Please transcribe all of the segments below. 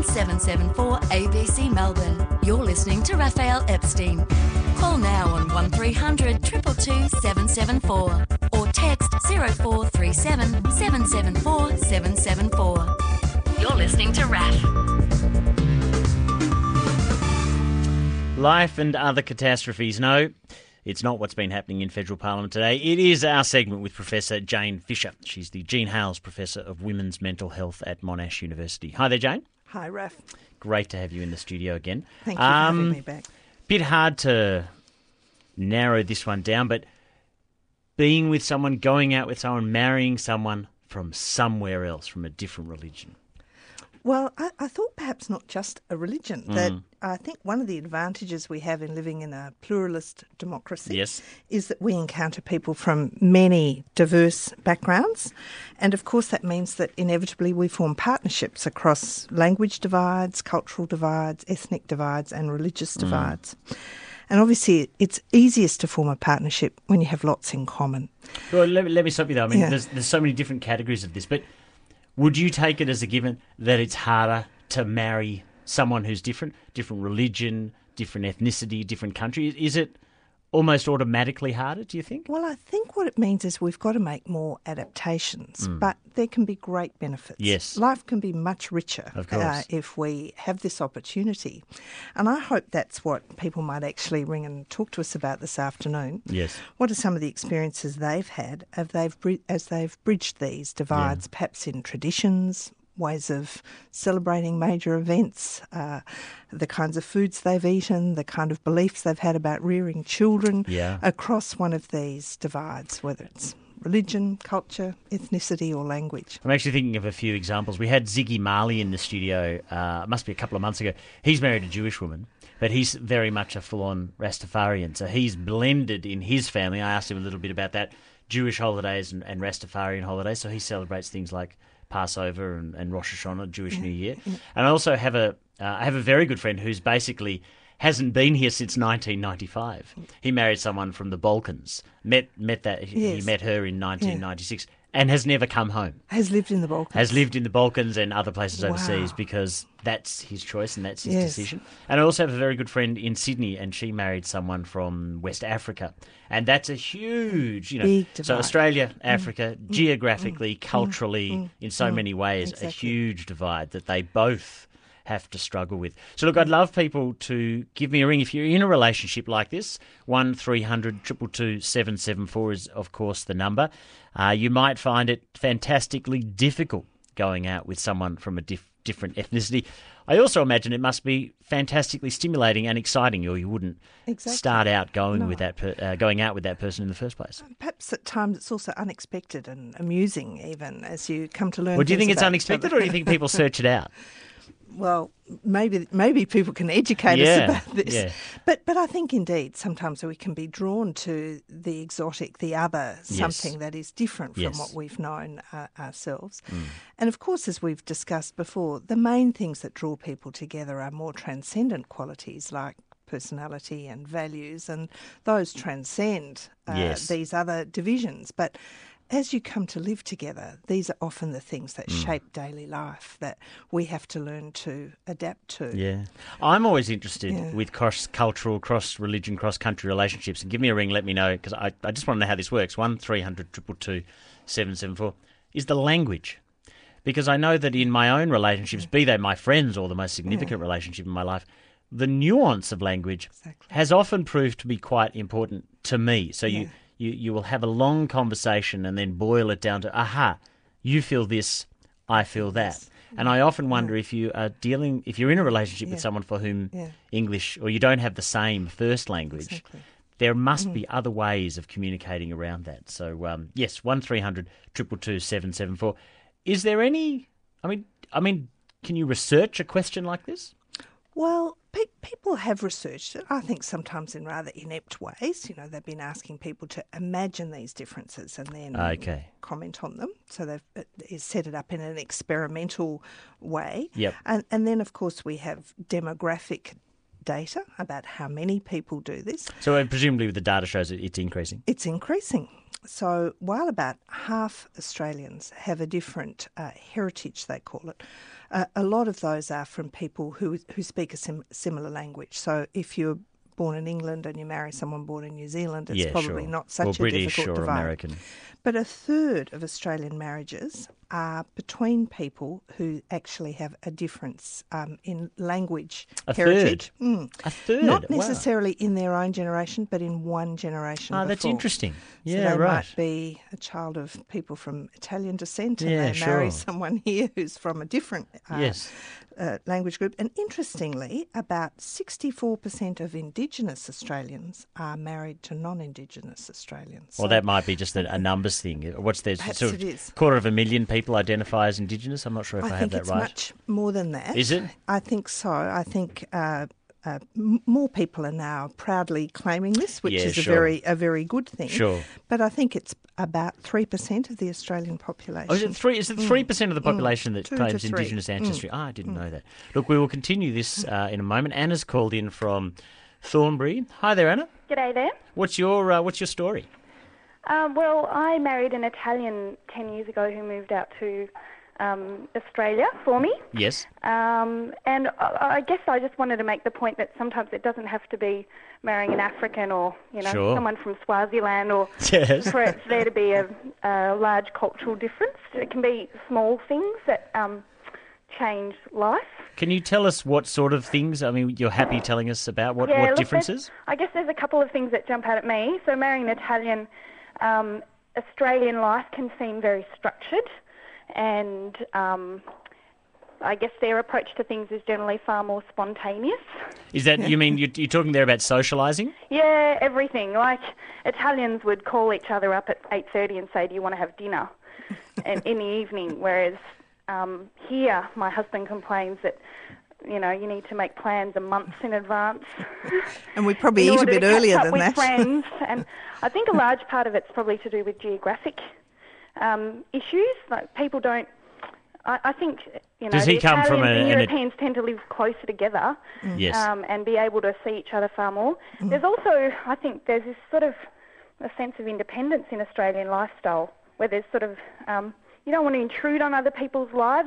774 ABC Melbourne. You're listening to Raphael Epstein. Call now on 1300 222 774 or text 0437 774 774. You're listening to RAF. Life and other catastrophes. No, it's not what's been happening in Federal Parliament today. It is our segment with Professor Jane Fisher. She's the Jean Hales Professor of Women's Mental Health at Monash University. Hi there, Jane. Hi, Raph. Great to have you in the studio again. Thank you for having me back. Bit hard to narrow this one down, but being with someone, going out with someone, marrying someone from somewhere else, from a different religion. Well, I thought perhaps not just a religion. That I think one of the advantages we have in living in a pluralist democracy is that we encounter people from many diverse backgrounds. And of course that means that inevitably we form partnerships across language divides, cultural divides, ethnic divides and religious divides. And obviously it's easiest to form a partnership when you have lots in common. Well, let me stop you there. I mean, there's so many different categories of this, but would you take it as a given that it's harder to marry someone who's different religion, different ethnicity, different country? Is it almost automatically harder, do you think? Well, I think what it means is we've got to make more adaptations, but there can be great benefits. Yes. Life can be much richer if we have this opportunity. And I hope that's what people might actually ring and talk to us about this afternoon. Yes. What are some of the experiences they've had as they've bridged these divides, perhaps in traditions, ways of celebrating major events, the kinds of foods they've eaten, the kind of beliefs they've had about rearing children across one of these divides, whether it's religion, culture, ethnicity or language. I'm actually thinking of a few examples. We had Ziggy Marley in the studio, it must be a couple of months ago. He's married a Jewish woman, but he's very much a full-on Rastafarian. So he's blended in his family. I asked him a little bit about that, Jewish holidays and Rastafarian holidays. So he celebrates things like Passover and Rosh Hashanah, Jewish New Year. And I also have a very good friend who's basically hasn't been here since 1995. He married someone from the Balkans. He met her in 1996 and has never come home. Has lived in the Balkans. Has lived in the Balkans and other places overseas because that's his choice and that's his decision. And I also have a very good friend in Sydney and she married someone from West Africa. And that's a huge, big divide. So Australia, Africa, geographically, culturally, in so many ways, a huge divide that they both have to struggle with. So look, I'd love people to give me a ring if you're in a relationship like this. 1300 222 774 is of course the number. You might find it fantastically difficult going out with someone from a different ethnicity. I also imagine it must be fantastically stimulating and exciting, or you wouldn't start out going with that going out with that person in the first place. Perhaps at times it's also unexpected and amusing, even as you come to learn. Well, do you think it's unexpected, or do you think people search it out? Well, maybe people can educate us about this. Yeah. But I think indeed sometimes we can be drawn to the exotic, the other, something that is different from what we've known ourselves. And of course, as we've discussed before, the main things that draw people together are more transcendent qualities like personality and values, and those transcend these other divisions. But as you come to live together, these are often the things that shape daily life that we have to learn to adapt to. Yeah. I'm always interested with cross-cultural, cross-religion, cross-country relationships. And give me a ring, let me know, because I just want to know how this works. 1300 222 774 is the language. Because I know that in my own relationships, be they my friends or the most significant relationship in my life, the nuance of language has often proved to be quite important to me. So you will have a long conversation and then boil it down to, you feel this, I feel that. And I often wonder if you're in a relationship with someone for whom English, or you don't have the same first language, there must be other ways of communicating around that. So, 1300 222 774. Is there any, I mean, can you research a question like this? Well, people have researched it, I think sometimes in rather inept ways. They've been asking people to imagine these differences and then comment on them. So they've set it up in an experimental way. Yep. And then, of course, we have demographic data about how many people do this. So presumably the data shows it's increasing? It's increasing. So while about half Australians have a different heritage, they call it, a lot of those are from people who speak a similar language. So if you're born in England and you marry someone born in New Zealand, it's probably not such a British difficult or divide. American. But a third of Australian marriages are between people who actually have a difference in language heritage. A third? Not necessarily in their own generation, but in one generation before. That's interesting. Yeah, so they right. might be a child of people from Italian descent and they marry someone here who's from a different language group. And interestingly, about 64% of Indigenous Australians are married to non-Indigenous Australians. Well, that might be just a numbers thing. What's there? Sort of 250,000 people identify as Indigenous? I'm not sure if I have that right. I think it's much more than that. Is it? I think so. I think more people are now proudly claiming this, which is a very good thing. Sure. But I think it's about 3% of the Australian population. Oh, is it 3% of the population that claims Indigenous ancestry? I didn't know that. Look, we will continue this in a moment. Anna's called in from Thornbury. Hi there, Anna. G'day there. What's your story? Well, I married an Italian 10 years ago who moved out to Australia for me. Yes. And I guess I just wanted to make the point that sometimes it doesn't have to be marrying an African or, someone from Swaziland or for it there to be a large cultural difference. It can be small things that change life. Can you tell us what sort of things? I mean, you're happy telling us about what differences? I guess there's a couple of things that jump out at me. So marrying an Italian, Australian life can seem very structured. And I guess their approach to things is generally far more spontaneous. Is that, you mean, you're talking there about socialising? Yeah, everything. Like Italians would call each other up at 8:30 and say, do you want to have dinner in the evening? Whereas here, my husband complains that, you need to make plans a month in advance. And we probably eat a bit earlier than that. With friends. And I think a large part of it's probably to do with geographic issues. Like people don't. I think Does he come from the Europeans tend to live closer together, yes, and be able to see each other far more. There's also, I think, there's this sort of a sense of independence in Australian lifestyle, where there's sort of you don't want to intrude on other people's lives.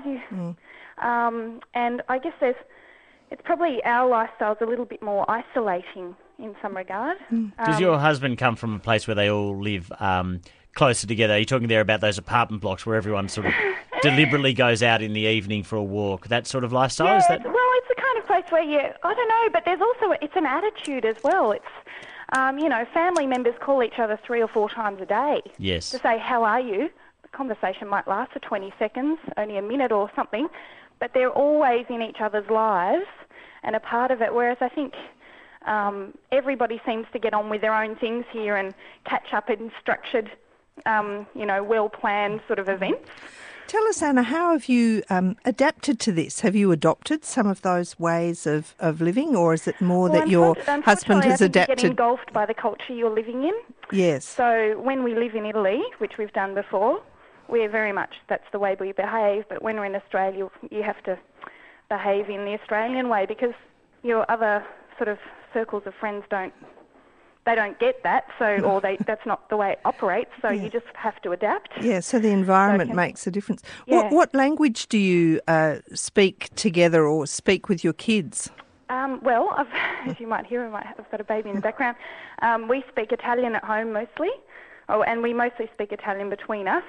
And I guess it's probably our lifestyle's a little bit more isolating in some regard. Does your husband come from a place where they all live closer together? Are you talking there about those apartment blocks where everyone sort of deliberately goes out in the evening for a walk? That sort of lifestyle? Yeah, is that? Well, it's the kind of place where I don't know, but there's also, it's an attitude as well. It's, family members call each other 3 or 4 times a day. Yes. To say, how are you? The conversation might last for 20 seconds, only a minute or something, but they're always in each other's lives and a part of it, whereas I think everybody seems to get on with their own things here and catch up in structured well-planned sort of events. Tell us, Anna, how have you adapted to this? Have you adopted some of those ways of living, or is it more that your husband has adapted? You get engulfed by the culture you're living in. Yes. So when we live in Italy, which we've done before, we're very much, that's the way we behave, but when we're in Australia, you have to behave in the Australian way because your other sort of circles of friends don't get that, that's not the way it operates, so you just have to adapt. Yeah, so the environment makes a difference. Yeah. What language do you speak together or speak with your kids? Well, as you might hear, I've got a baby in the background. We speak Italian at home mostly, and we mostly speak Italian between us.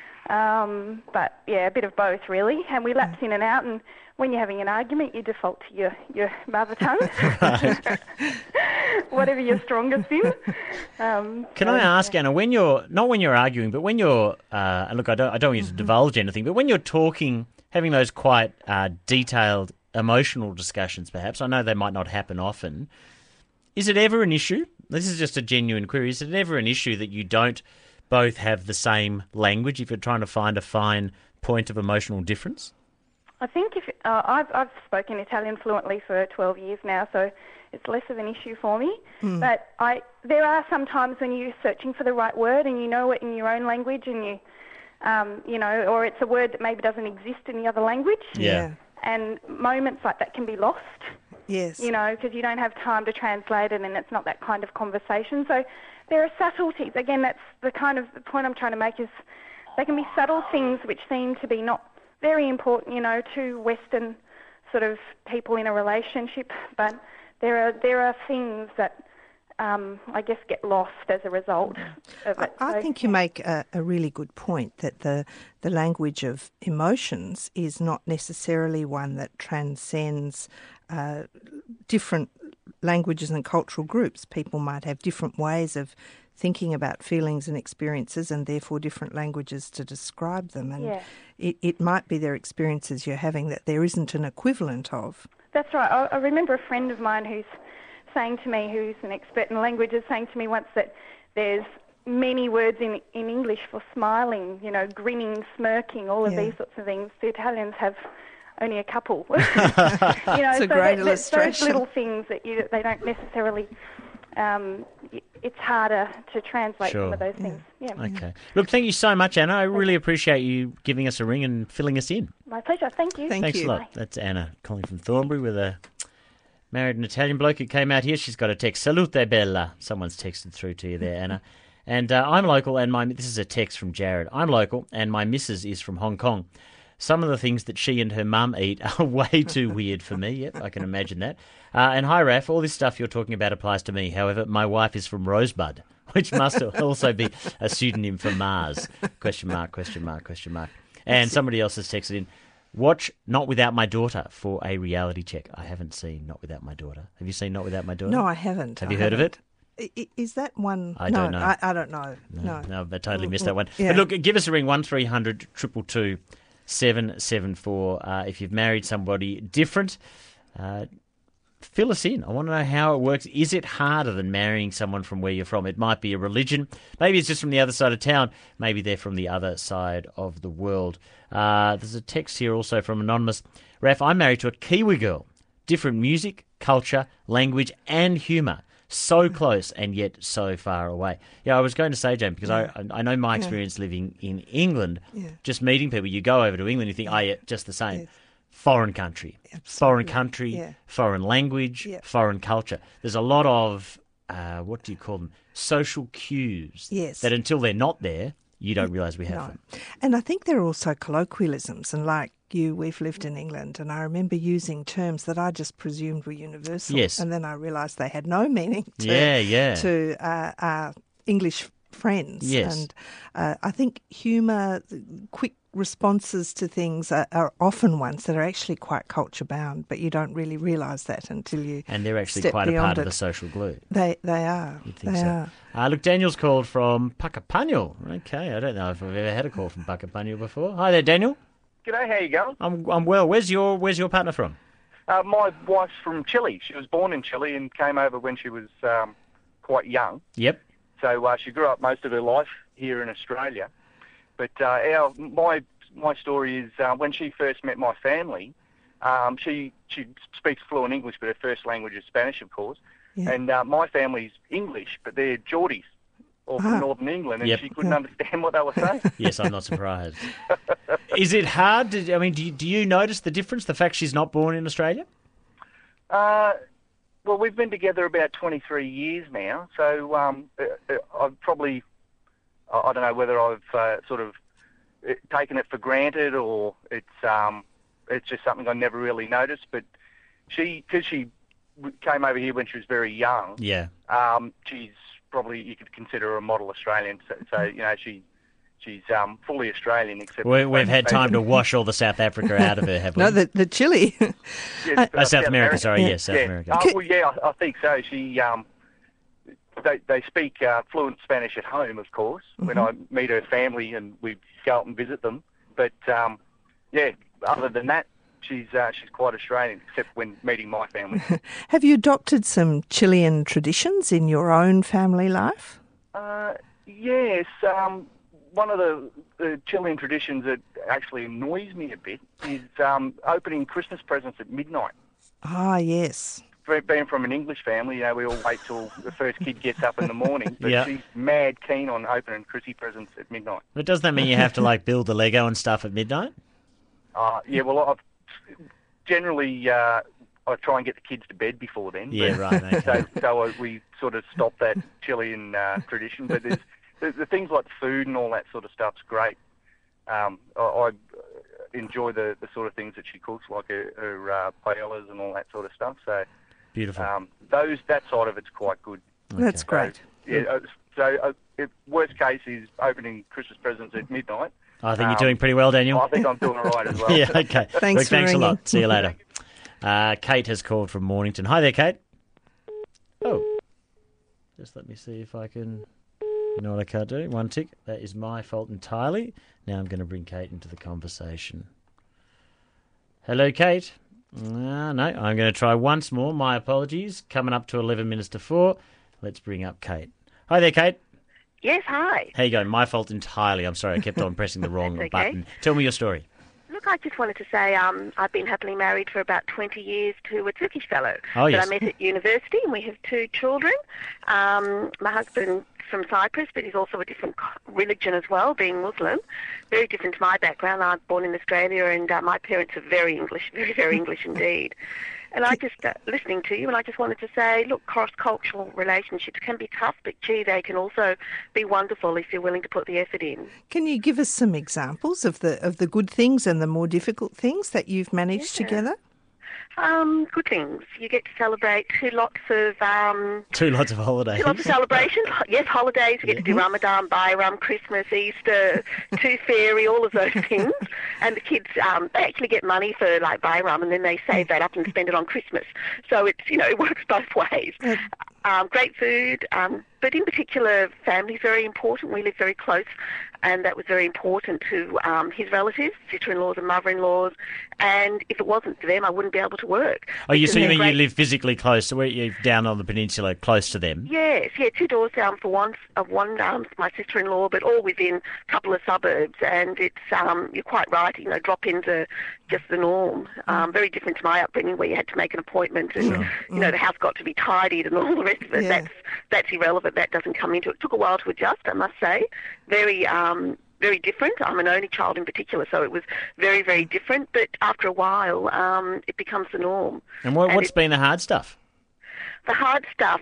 But yeah, a bit of both really, and we lapse in and out, and when you're having an argument, you default to your mother tongue, whatever you're strongest in. Can I ask, Anna, when you're arguing, but when you're and look, I don't want you to divulge anything, but when you're talking, having those quite detailed emotional discussions, perhaps I know they might not happen often. Is it ever an issue? This is just a genuine query. Is it ever an issue that you don't both have the same language if you're trying to find a fine point of emotional difference? I think I've spoken Italian fluently for 12 years now, so it's less of an issue for me. But there are some times when you're searching for the right word and you know it in your own language, and or it's a word that maybe doesn't exist in the other language. Yeah. And moments like that can be lost. Yes. Because you don't have time to translate it, and it's not that kind of conversation. So there are subtleties. Again, that's the point I'm trying to make is there can be subtle things which seem to be not very important, to Western sort of people in a relationship, but there are things that I guess get lost as a result of it. I think you make a really good point that the language of emotions is not necessarily one that transcends different languages and cultural groups. People might have different ways of thinking about feelings and experiences and therefore different languages to describe them. And it might be their experiences you're having that there isn't an equivalent of. That's right. I remember a friend of mine who's saying to me, who's an expert in languages, saying to me once that there's many words in English for smiling, grinning, smirking, all of these sorts of things. The Italians have only a couple. It's a great illustration. Those little things that they don't necessarily... it's harder to translate some of those things. Yeah. Okay. Look, thank you so much, Anna. I really appreciate you giving us a ring and filling us in. My pleasure. Thank you. Thanks a lot. That's Anna calling from Thornbury with a married an Italian bloke who came out here. She's got a text. Salute bella. Someone's texted through to you there, Anna. And I'm local, and this is a text from Jared. I'm local, and my missus is from Hong Kong. Some of the things that she and her mum eat are way too weird for me. Yep, I can imagine that. And hi, Raf, all this stuff you're talking about applies to me. However, my wife is from Rosebud, which must also be a pseudonym for Mars. Question mark, question mark, question mark. And somebody else has texted in, watch Not Without My Daughter for a reality check. I haven't seen Not Without My Daughter. Have you seen Not Without My Daughter? No, I haven't. Have you heard of it? Is that one? I don't know. I don't know. No, I totally missed that one. Yeah. But look, give us a ring, 1300 222 774. If you've married somebody different, fill us in. I want to know how it works. Is it harder than marrying someone from where you're from? It might be a religion. Maybe it's just from the other side of town. Maybe they're from the other side of the world. There's a text here also from Anonymous. Raf, I'm married to a Kiwi girl. Different music, culture, language and humour. So close and yet so far away. Yeah, I was going to say, Jane, because I know my experience living in England, just meeting people. You go over to England, you think, just the same. Yes. Foreign country. Absolutely. Foreign language, foreign culture. There's a lot of, what do you call them, social cues that until they're not there, you don't realise we have them. And I think there are also colloquialisms, and like we've lived in England, and I remember using terms that I just presumed were universal. Yes. And then I realised they had no meaning to our English friends. Yes. And I think humour, quick responses to things are often ones that are actually quite culture bound, but you don't really realise that until you And they're actually quite a part of the social glue. They are. They are. Look, Daniel's called from Puckapunyal. Okay, I don't know if I've ever had a call from Puckapunyal before. Hi there, Daniel. G'day, how you going? I'm well. Where's your partner from? My wife's from Chile. She was born in Chile and came over when she was quite young. Yep. So she grew up most of her life here in Australia. But my story is when she first met my family, she speaks fluent English, but her first language is Spanish, of course. Yeah. And my family's English, but they're Geordies, or from Northern England, and she couldn't understand what they were saying. Yes, I'm not surprised. Is it hard? Do you notice the difference, the fact she's not born in Australia? Well, we've been together about 23 years now, so I've probably, I don't know whether I've sort of taken it for granted or it's just something I never really noticed. But because she came over here when she was very young, she's probably, you could consider her a model Australian. So she's fully Australian, except we've had time to wash all the South Africa out of her, have we? No, the Chile. Yes, South America. Sorry, yes, South America. I think so. She they speak fluent Spanish at home, of course. Mm-hmm. When I meet her family and we go out and visit them, but other than that, she's quite Australian, except when meeting my family. Have you adopted some Chilean traditions in your own family life? Yes. One of the Chilean traditions that actually annoys me a bit is opening Christmas presents at midnight. Ah, yes. Being from an English family, we all wait till the first kid gets up in the morning, but she's mad keen on opening Chrissy presents at midnight. But does that mean you have to build the Lego and stuff at midnight? Well, I've generally I try and get the kids to bed before then. Yeah, right. Okay. So we sort of stop that Chilean tradition, but there's the things like food and all that sort of stuff's great. enjoy the sort of things that she cooks, like her paellas and all that sort of stuff. So beautiful. That side of it's quite good. Okay. That's great. So worst case is opening Christmas presents at midnight. I think you're doing pretty well, Daniel. I think I'm doing all right as well. Yeah, okay. Thanks a lot. See you later. Kate has called from Mornington. Hi there, Kate. Oh, just let me see if I can... You know what I can't do? One tick. That is my fault entirely. Now I'm going to bring Kate into the conversation. Hello, Kate. No, I'm going to try once more. My apologies. Coming up to 11 minutes to 4. Let's bring up Kate. Hi there, Kate. Yes, hi. How you going? My fault entirely. I'm sorry. I kept on pressing the wrong button. Tell me your story. Look, I just wanted to say I've been happily married for about 20 years to a Turkish fellow that I met at university, and we have 2 children. My husband from Cyprus, but he's also a different religion as well, being Muslim. Very different to my background. I'm born in Australia, and my parents are very English, very, very English indeed. And I just, listening to you, and I just wanted to say, look, cross-cultural relationships can be tough, but gee, they can also be wonderful if you're willing to put the effort in. Can you give us some examples of the good things and the more difficult things that you've managed together? Good things. You get to celebrate 2 lots of... 2 lots of holidays. 2 lots of celebrations. Yes, holidays. You get to do Ramadan, Bayram, Christmas, Easter, Tooth Fairy, all of those things. And the kids, they actually get money for, like, Bayram, and then they save that up and spend it on Christmas. So it's, it works both ways. Great food, but in particular, family's very important. We live very close, and that was very important to his relatives, sister-in-laws and mother-in-laws. And if it wasn't for them, I wouldn't be able to work. Oh, you mean you live physically close, so you're down on the peninsula, close to them? Yes, 2 doors down for one, my sister-in-law, but all within a couple of suburbs. And it's you're quite right. Drop-ins are just the norm. Very different to my upbringing, where you had to make an appointment, and the house got to be tidied and all the rest of it. Yeah. That's irrelevant. That doesn't come into it. It took a while to adjust, I must say. Very different. I'm an only child in particular, so it was very, very different. But after a while, it becomes the norm. And what's been the hard stuff? The hard stuff,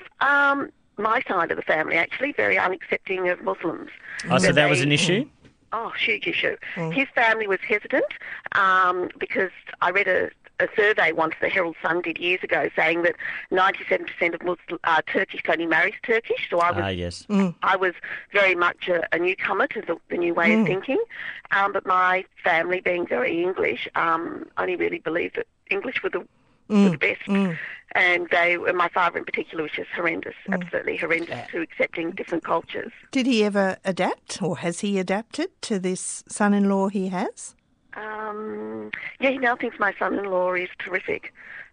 my side of the family, actually, very unaccepting of Muslims. Oh, so that was an issue? Oh, huge issue. His family was hesitant because I read a survey once the Herald Sun did years ago saying that 97% of Turkish only marries Turkish. So I was very much a newcomer to the new way of thinking. But my family, being very English, only really believed that English were the best. And my father in particular was just horrendous, absolutely horrendous to accepting different cultures. Did he ever adapt, or has he adapted to this son-in-law he has? He now thinks my son-in-law is terrific,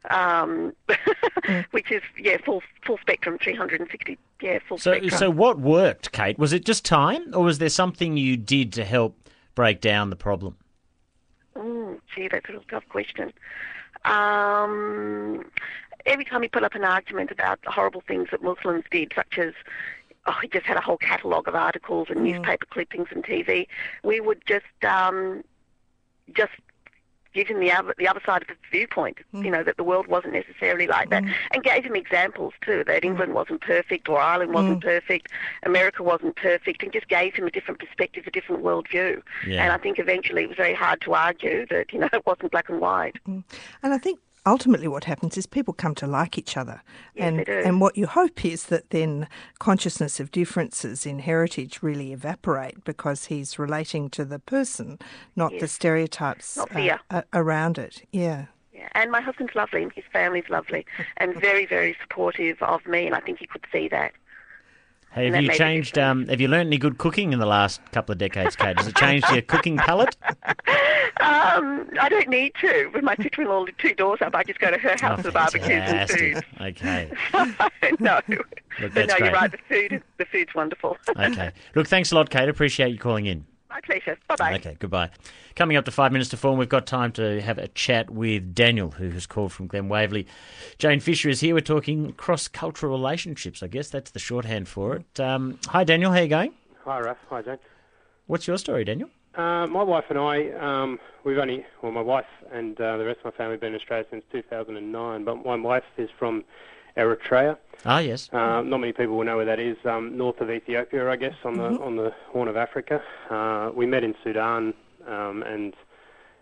which is, full spectrum, 360, full spectrum. So what worked, Kate? Was it just time, or was there something you did to help break down the problem? That's a real tough question. Every time he put up an argument about the horrible things that Muslims did, such as, he just had a whole catalogue of articles and newspaper clippings and TV, we would just give him the other side of his viewpoint, that the world wasn't necessarily like that, and gave him examples too, that England wasn't perfect, or Ireland wasn't perfect, America wasn't perfect, and just gave him a different perspective, a different worldview. Yeah. And I think eventually it was very hard to argue that, it wasn't black and white. And I think ultimately what happens is people come to like each other. Yes, they do. And what you hope is that then consciousness of differences in heritage really evaporate, because he's relating to the person, not the stereotypes around it. Yeah. And my husband's lovely, and his family's lovely, and very, very supportive of me, and I think he could see that. Hey, have you changed? Have you learned any good cooking in the last couple of decades, Kate? Has it changed your cooking palate? I don't need to. With my sister-in-law lived 2 doors up, I just go to her house for barbecues and food. Okay. No. Look, but no, you're right. The food's wonderful. Okay. Look, thanks a lot, Kate. Appreciate you calling in. My pleasure. Bye-bye. Okay, goodbye. Coming up to 5 minutes to 4, we've got time to have a chat with Daniel, who has called from Glen Waverley. Jane Fisher is here. We're talking cross-cultural relationships. I guess that's the shorthand for it. Hi, Daniel. How are you going? Hi, Raph. Hi, Jane. What's your story, Daniel? My wife and I, my wife and the rest of my family have been in Australia since 2009, but my wife is from Eritrea. Ah, yes. Not many people will know where that is. North of Ethiopia, I guess, on the Horn of Africa. We met in Sudan, and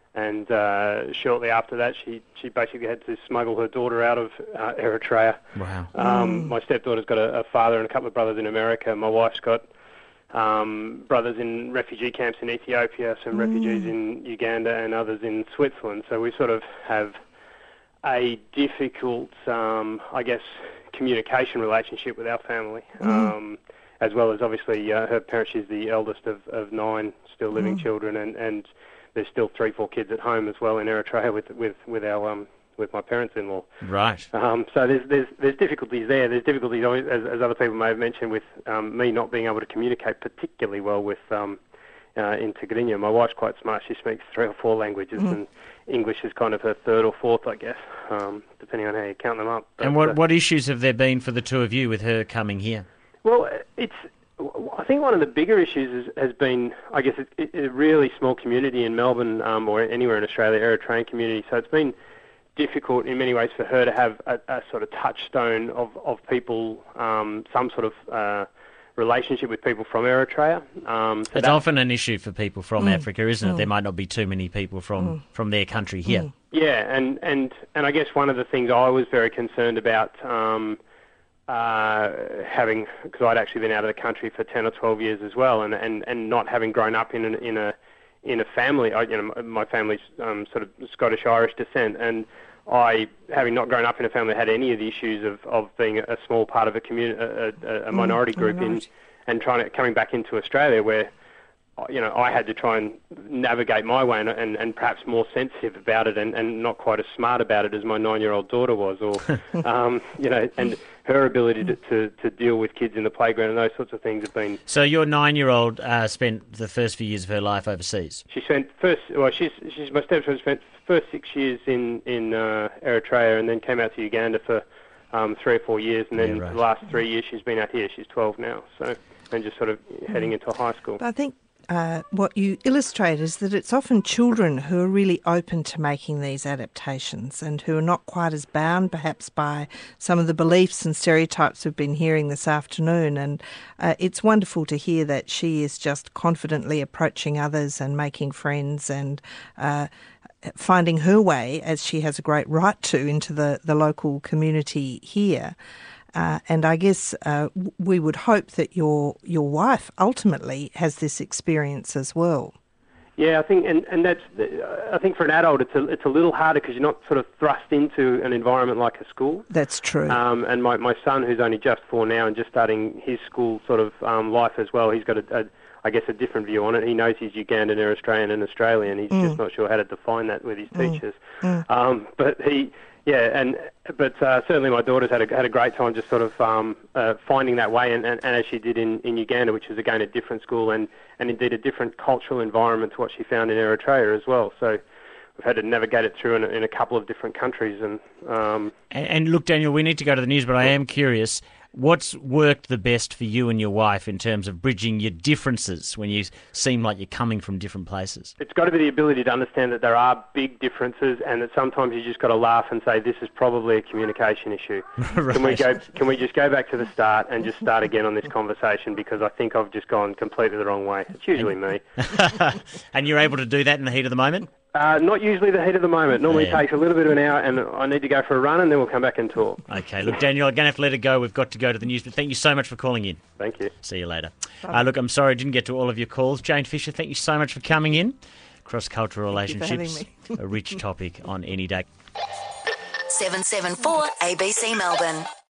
And shortly after that, she basically had to smuggle her daughter out of Eritrea. Wow. My stepdaughter's got a father and a couple of brothers in America. My wife's got brothers in refugee camps in Ethiopia, some refugees in Uganda, and others in Switzerland. So we sort of have a difficult, I guess, communication relationship with our family, as well as obviously her parents. She's the eldest of 9 still living children, and there's still 3-4 kids at home as well in Eritrea with our with my parents-in-law. Right. So there's difficulties there. There's difficulties, as other people may have mentioned, with me not being able to communicate particularly well with in Tigrinya. My wife's quite smart. She speaks 3 or 4 languages, and English is kind of her 3rd or 4th, I guess, depending on how you count them up. But, and what issues have there been for the two of you with her coming here? Well, I think one of the bigger issues has been, I guess, a really small community in Melbourne or anywhere in Australia, Eritrean community. So it's been difficult in many ways for her to have a sort of touchstone of people, some sort of relationship with people from Eritrea. It's often an issue for people from Africa, isn't it? There might not be too many people from their country here. Yeah, and I guess one of the things I was very concerned about having, because I'd actually been out of the country for 10 or 12 years as well, and not having grown up in a family. My family's sort of Scottish-Irish descent, and I, having not grown up in a family that had any of the issues of being a small part of a community, a minority group, and coming back into Australia, where I had to try and navigate my way and perhaps more sensitive about it and not quite as smart about it as my 9-year-old daughter was, or and her ability to deal with kids in the playground and those sorts of things have been. So your 9-year-old spent the first few years of her life overseas. She spent she's my stepson spent first 6 years in Eritrea, and then came out to Uganda for 3 or 4 years, and then the last 3 years she's been out here. She's 12 now, and just sort of heading into high school. But I think what you illustrate is that it's often children who are really open to making these adaptations and who are not quite as bound perhaps by some of the beliefs and stereotypes we've been hearing this afternoon. And it's wonderful to hear that she is just confidently approaching others and making friends and finding her way, as she has a great right to, into the local community here. And I guess we would hope that your wife ultimately has this experience as well. Yeah, I think, and that's, I think for an adult it's a little harder because you're not sort of thrust into an environment like a school. That's true. And my son, who's only just 4 now and just starting his school sort of life as well, he's got I guess a different view on it. He knows he's Ugandan, Eritrean, and Australian. He's just not sure how to define that with his teachers. But he. Yeah, but certainly my daughter's had a great time just sort of finding that way, and as she did in Uganda, which is again a different school and indeed a different cultural environment to what she found in Eritrea as well. So we've had to navigate it through in a couple of different countries. And look, Daniel, we need to go to the news, but I am curious. What's worked the best for you and your wife in terms of bridging your differences when you seem like you're coming from different places? It's got to be the ability to understand that there are big differences and that sometimes you just got to laugh and say, this is probably a communication issue. Right. Can we just go back to the start and just start again on this conversation, because I think I've just gone completely the wrong way. It's usually me. And you're able to do that in the heat of the moment? Not usually the heat of the moment. Normally it takes a little bit of an hour, and I need to go for a run, and then we'll come back and talk. Okay, look, Daniel, I'm going to have to let it go. We've got to go to the news, but thank you so much for calling in. Thank you. See you later. Look, I'm sorry I didn't get to all of your calls. Jane Fisher, thank you so much for coming in. Cross-cultural relationships, a rich topic on any day. 774 ABC Melbourne.